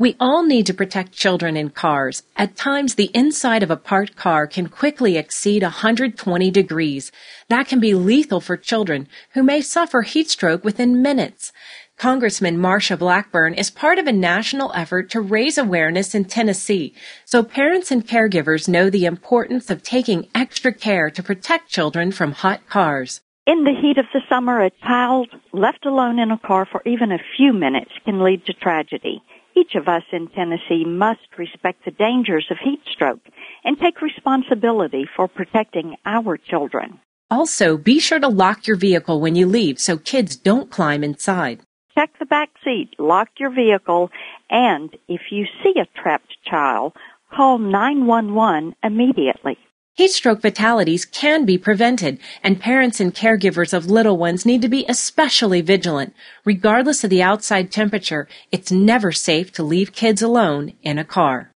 We all need to protect children in cars. At times, the inside of a parked car can quickly exceed 120 degrees. That can be lethal for children who may suffer heat stroke within minutes. Congressman Marsha Blackburn is part of a national effort to raise awareness in Tennessee so parents and caregivers know the importance of taking extra care to protect children from hot cars. In the heat of the summer, a child left alone in a car for even a few minutes can lead to tragedy. Each of us in Tennessee must respect the dangers of heat stroke and take responsibility for protecting our children. Also, be sure to lock your vehicle when you leave so kids don't climb inside. Check the back seat, lock your vehicle, and if you see a trapped child, call 911 immediately. Heat stroke fatalities can be prevented, and parents and caregivers of little ones need to be especially vigilant. Regardless of the outside temperature, it's never safe to leave kids alone in a car.